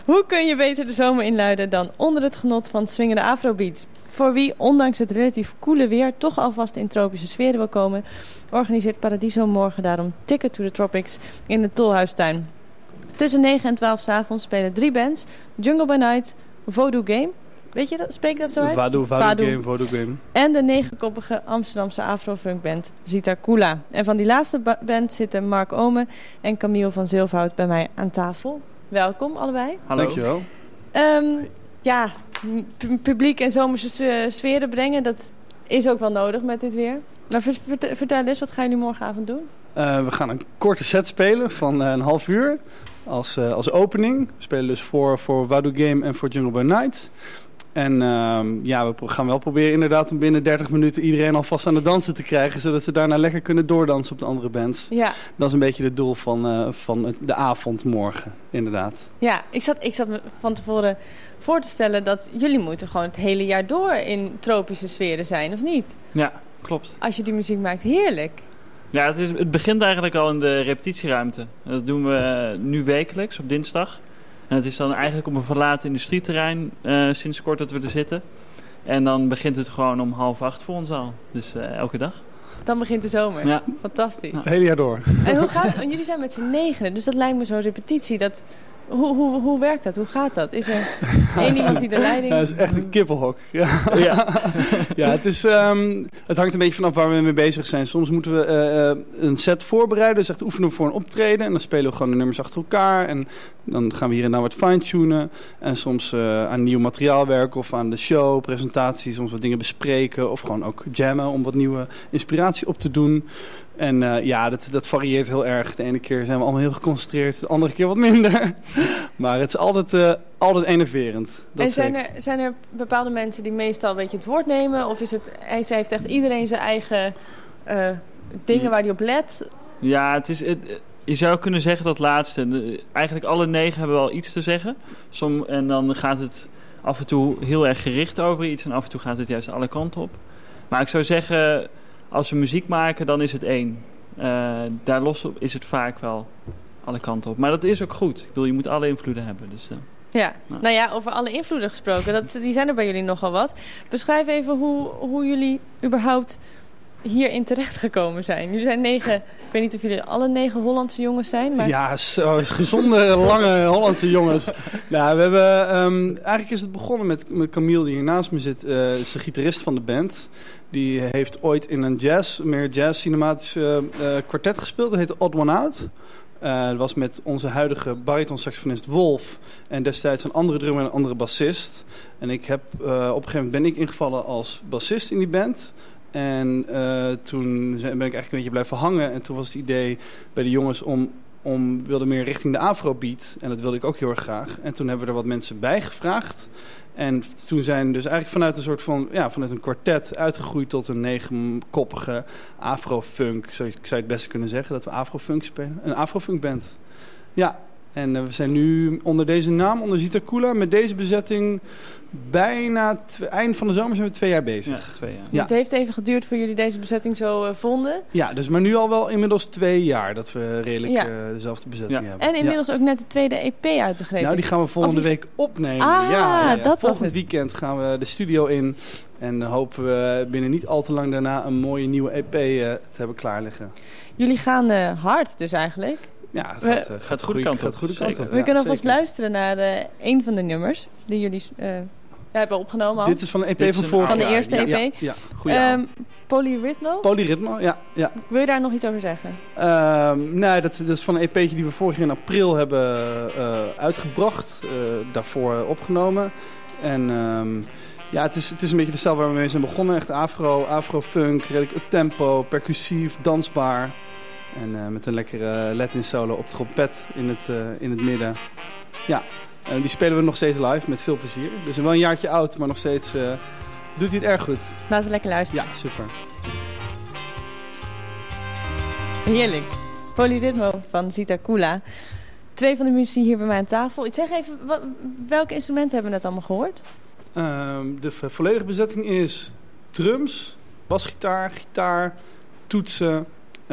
Hoe kun je beter de zomer inluiden dan onder het genot van swingende afrobeats? Voor wie, ondanks het relatief koele weer, toch alvast in tropische sferen wil komen, organiseert Paradiso morgen daarom Ticket to the Tropics in de Tolhuistuin. Tussen 9 en 12 's avonds spelen 3 bands: Jungle by Night, Voodoo Game, weet je dat? Spreek dat zo uit? Voodoo Game. En de 9-koppige Amsterdamse afrofunkband Zita Kula. En van die laatste band zitten Mark Ome en Camille van Zilverhout bij mij aan tafel. Welkom allebei. Hallo. Dankjewel. Publiek en zomerse sferen brengen, dat is ook wel nodig met dit weer. Maar vertel eens, wat gaan jullie morgenavond doen? We gaan een korte set spelen van een half uur als opening. We spelen dus voor Voodoo Game en voor Jungle by Night. En we gaan wel proberen inderdaad om binnen 30 minuten iedereen alvast aan het dansen te krijgen, zodat ze daarna lekker kunnen doordansen op de andere bands. Ja. Dat is een beetje het doel van de avond morgen, inderdaad. Ja, ik zat me van tevoren voor te stellen dat jullie moeten gewoon het hele jaar door in tropische sferen zijn, of niet? Ja, klopt. Als je die muziek maakt, heerlijk. Ja, het begint eigenlijk al in de repetitieruimte. Dat doen we nu wekelijks op dinsdag. En het is dan eigenlijk op een verlaten industrieterrein sinds kort dat we er zitten. En dan begint het gewoon om 7:30 voor ons al. Dus elke dag. Dan begint de zomer. Ja. Fantastisch. Het hele jaar door. En hoe gaat het? Want jullie zijn met z'n 9, dus dat lijkt me zo'n repetitie. Hoe werkt dat? Hoe gaat dat? Is er één iemand die de leiding... Ja, het is echt een kippenhok. Ja, het hangt een beetje vanaf waar we mee bezig zijn. Soms moeten we een set voorbereiden, dus echt oefenen voor een optreden. En dan spelen we gewoon de nummers achter elkaar. En dan gaan we hier en daar wat fine-tunen. En soms aan nieuw materiaal werken of aan de show, presentatie. Soms wat dingen bespreken of gewoon ook jammen om wat nieuwe inspiratie op te doen. En dat varieert heel erg. De ene keer zijn we allemaal heel geconcentreerd, de andere keer wat minder. Maar het is altijd enerverend. En zijn er bepaalde mensen die meestal een beetje het woord nemen? Of is het, hij heeft echt iedereen zijn eigen dingen waar hij op let? Ja, je zou kunnen zeggen dat laatste. Eigenlijk alle 9 hebben wel iets te zeggen. En dan gaat het af en toe heel erg gericht over iets. En af en toe gaat het juist alle kanten op. Maar ik zou zeggen, als we muziek maken, dan is het 1. Daar los op is het vaak wel alle kanten op. Maar dat is ook goed. Ik bedoel, je moet alle invloeden hebben. Dus, Nou ja, over alle invloeden gesproken. Die zijn er bij jullie nogal wat. Beschrijf even hoe jullie überhaupt hierin terechtgekomen zijn. Jullie zijn 9, ik weet niet of jullie alle 9 Hollandse jongens zijn. Maar... Ja, gezonde, lange Hollandse jongens. Nou, we hebben, eigenlijk is het begonnen met Camille, die hier naast me zit. Is de gitarist van de band. Die heeft ooit in een meer jazz-cinematisch kwartet gespeeld. Dat heette Odd One Out. Dat was met onze huidige bariton-saxofonist Wolf. En destijds een andere drummer en een andere bassist. En op een gegeven moment ben ik ingevallen als bassist in die band. En toen ben ik eigenlijk een beetje blijven hangen. En toen was het idee bij de jongens wilde meer richting de afrobeat. En dat wilde ik ook heel erg graag. En toen hebben we er wat mensen bij gevraagd. En toen zijn dus eigenlijk vanuit een kwartet uitgegroeid tot een 9-koppige afrofunk. Zou je het beste kunnen zeggen, dat we afrofunk spelen. Een afrofunkband. Ja. En we zijn nu onder deze naam, onder Zita Kula, met deze bezetting bijna eind van de zomer zijn we 2 jaar bezig. Ja, 2 jaar. Ja. Het heeft even geduurd voor jullie deze bezetting zo vonden. Ja, dus maar nu al wel inmiddels 2 jaar dat we redelijk dezelfde bezetting hebben. En inmiddels ook net de tweede EP uitbegrepen. Nou, die gaan we volgende week opnemen. Volgend weekend gaan we de studio in. En dan hopen we binnen niet al te lang daarna een mooie nieuwe EP te hebben klaar liggen. Jullie gaan hard dus eigenlijk. Ja, het gaat de goede kant op. We kunnen alvast luisteren naar een van de nummers die jullie hebben opgenomen. Dit is van de EP van vorig jaar. Van de eerste EP. Ja, goeie Polyrhythmo, ja. Wil je daar nog iets over zeggen? Nee, dat is van een EP'tje die we vorig jaar in april hebben uitgebracht. Daarvoor opgenomen. En het is een beetje de stijl waar we mee zijn begonnen. Echt afro-funk, redelijk up-tempo, percussief, dansbaar. En met een lekkere Latin solo op trompet in het midden. Ja, die spelen we nog steeds live met veel plezier. Dus wel een jaartje oud, maar nog steeds doet hij het erg goed. Laten we lekker luisteren. Ja, super. Heerlijk. Polyrhythmo van Zita Kula. 2 van de muzici hier bij mij aan tafel. Ik zeg even, welke instrumenten hebben we net allemaal gehoord? De volledige bezetting is drums, basgitaar, gitaar, toetsen...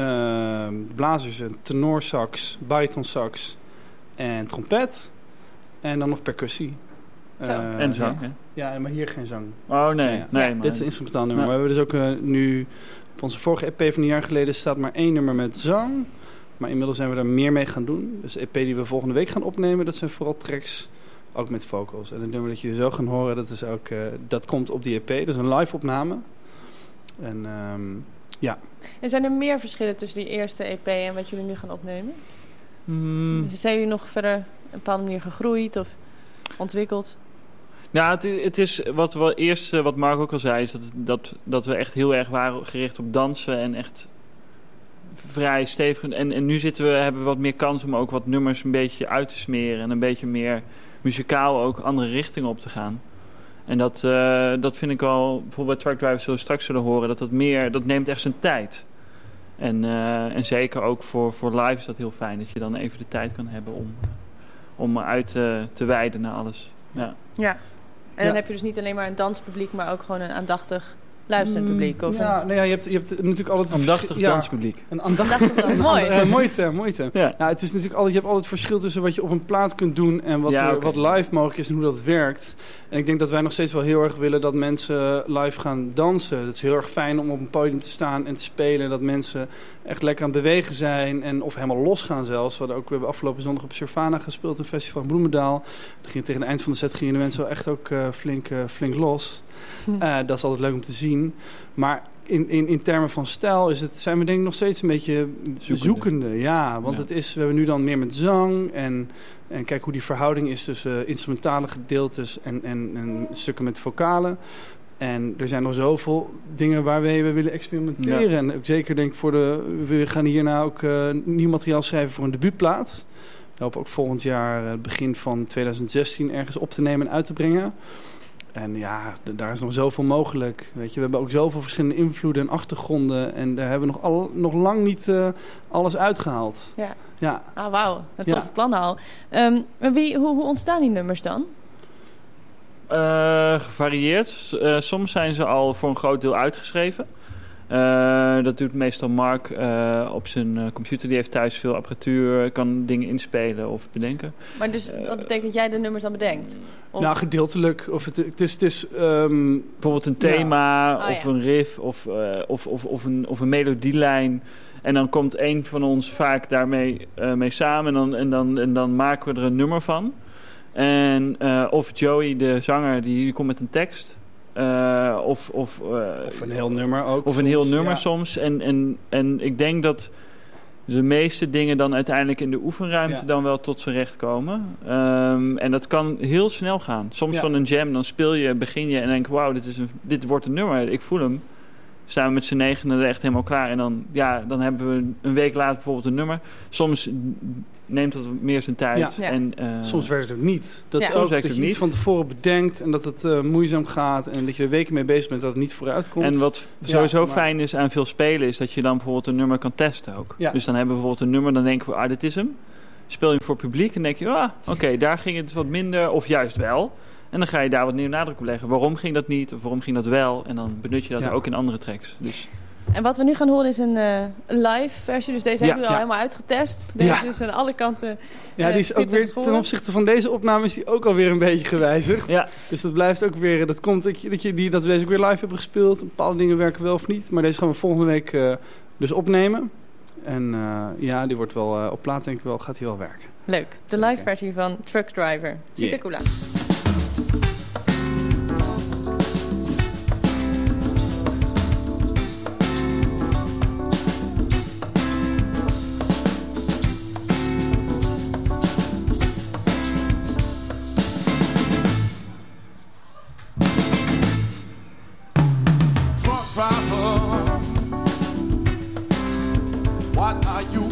blazers, een tenorsax, baritonsax en trompet. En dan nog percussie. En zang, hè? Ja, maar hier geen zang. Oh, nee. Maar Dit is een instrumentaal nummer. Maar we hebben dus ook nu... Op onze vorige EP van een jaar geleden staat maar 1 nummer met zang. Maar inmiddels zijn we daar meer mee gaan doen. Dus de EP die we volgende week gaan opnemen, dat zijn vooral tracks ook met vocals. En het nummer dat jullie zo gaan horen, dat is ook, dat komt op die EP. Dat is een live opname. En ja. En zijn er meer verschillen tussen die eerste EP en wat jullie nu gaan opnemen? Zijn jullie nog verder op een bepaalde manier gegroeid of ontwikkeld? Nou, het is wat Mark ook al zei, is dat we echt heel erg waren gericht op dansen en echt vrij stevig. En nu hebben we wat meer kans om ook wat nummers een beetje uit te smeren en een beetje meer muzikaal ook andere richtingen op te gaan. En dat vind ik wel, bijvoorbeeld bij Truck Driver zullen we straks zullen horen, dat neemt echt zijn tijd. En zeker ook voor live is dat heel fijn, dat je dan even de tijd kan hebben om uit te wijden naar alles. Ja. En dan heb je dus niet alleen maar een danspubliek, maar ook gewoon een aandachtig luisterend publiek. Of je hebt natuurlijk altijd... Aandachtig danspubliek. Een aandachtig mooi. Mooie term. Ja. Nou, het is natuurlijk altijd, je hebt altijd verschil tussen wat je op een plaat kunt doen en wat live mogelijk is en hoe dat werkt. En ik denk dat wij nog steeds wel heel erg willen dat mensen live gaan dansen. Het is heel erg fijn om op een podium te staan en te spelen. Dat mensen echt lekker aan het bewegen zijn of helemaal losgaan zelfs. We hebben afgelopen zondag op Surfana gespeeld, een festival in Bloemendaal. Tegen het eind van de set gingen de mensen wel echt ook flink los. Dat is altijd leuk om te zien. Maar in termen van stijl zijn we denk ik nog steeds een beetje zoekende. Ja, want we hebben nu dan meer met zang en kijk hoe die verhouding is tussen instrumentale gedeeltes en stukken met vocalen. En er zijn nog zoveel dingen waar we willen experimenteren. Ja. En ook zeker denk ik we gaan hierna ook nieuw materiaal schrijven voor een debuutplaat. We hopen ook volgend jaar, begin van 2016, ergens op te nemen en uit te brengen. En ja, daar is nog zoveel mogelijk. Weet je, we hebben ook zoveel verschillende invloeden en achtergronden. En daar hebben we nog lang niet alles uitgehaald. Ja. Ah, wauw. Een toffe plannen al. Hoe ontstaan die nummers dan? Gevarieerd. Soms zijn ze al voor een groot deel uitgeschreven. Dat doet meestal Mark op zijn computer. Die heeft thuis veel apparatuur, kan dingen inspelen of bedenken. Maar dus dat betekent dat jij de nummers dan bedenkt? Of? Nou, gedeeltelijk. Of het is bijvoorbeeld een thema of een riff of een melodielijn. En dan komt een van ons vaak daarmee mee samen en dan maken we er een nummer van. En of Joey, de zanger, die komt met een tekst. Of een heel nummer ook. Of een heel nummer soms. En ik denk dat de meeste dingen dan uiteindelijk in de oefenruimte dan wel tot zijn recht komen. En dat kan heel snel gaan. Soms van een jam, dan begin je en denk wauw, dit wordt een nummer. Ik voel hem. Staan we met z'n negenen er echt helemaal klaar. En dan hebben we een week later bijvoorbeeld een nummer. Soms neemt dat meer zijn tijd. Ja. En, soms werkt het ook niet. Dat is ook dat je iets van tevoren bedenkt en dat het moeizaam gaat. En dat je er weken mee bezig bent dat het niet vooruit komt. En wat sowieso fijn is aan veel spelen is dat je dan bijvoorbeeld een nummer kan testen ook. Ja. Dus dan hebben we bijvoorbeeld een nummer, dan denken we, dit is hem. Speel je hem voor publiek en denk je, oké, daar ging het wat minder of juist wel. En dan ga je daar wat meer nadruk op leggen. Waarom ging dat niet of waarom ging dat wel? En dan benut je dat ook in andere tracks. Dus. En wat we nu gaan horen is een live versie. Dus deze hebben we al helemaal uitgetest. Deze is aan alle kanten. Ja, die is ook weer ten opzichte van deze opname is die ook alweer een beetje gewijzigd. Ja. Dus dat blijft ook weer. Dat komt dat we deze ook weer live hebben gespeeld. Bepaalde dingen werken wel of niet. Maar deze gaan we volgende week dus opnemen. En die wordt wel op plaat denk ik wel, gaat hij wel werken. Leuk. De live versie van Truck Driver. Ziet er cool uit.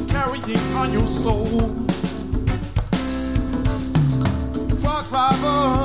On your soul, truck driver.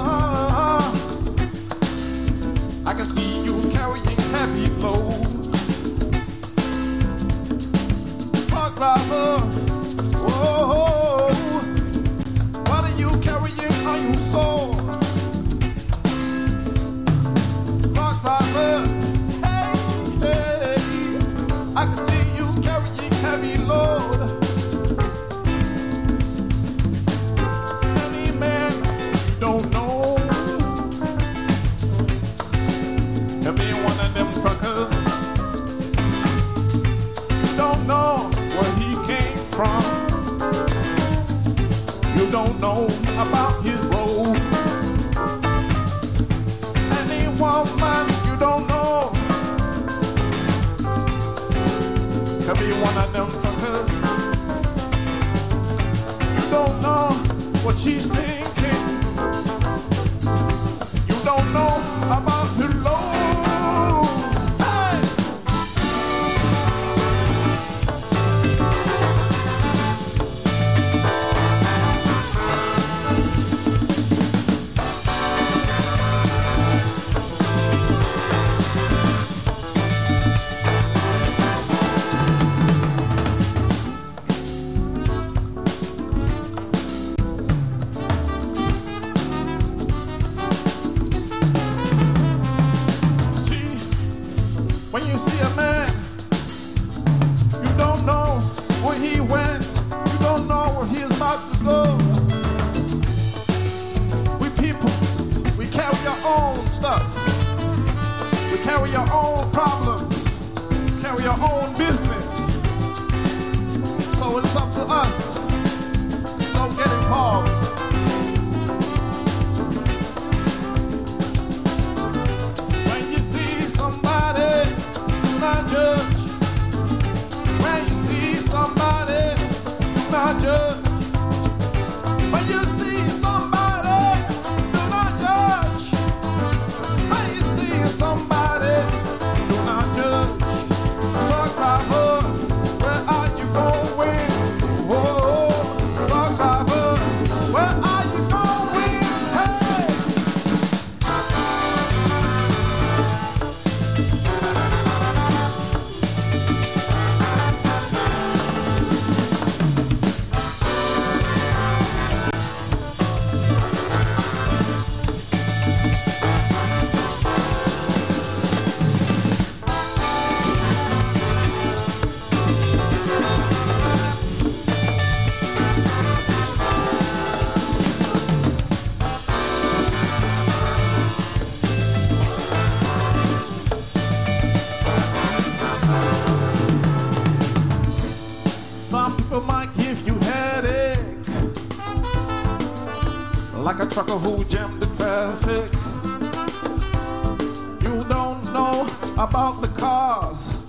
When you see a man, you don't know where he went, you don't know where he is about to go. We people, we carry our own stuff. We carry our own problems, we carry our own business. So it's up to us. Don't get involved. When you see somebody, do not judge. When you see somebody, do not judge. When you see somebody, do not judge. When you see somebody, do not judge. Truck driver, where are you going? Whoa, truck driver, where are you going? Hey! Some people might give you headache, like a trucker who jammed the traffic. You don't know about the cars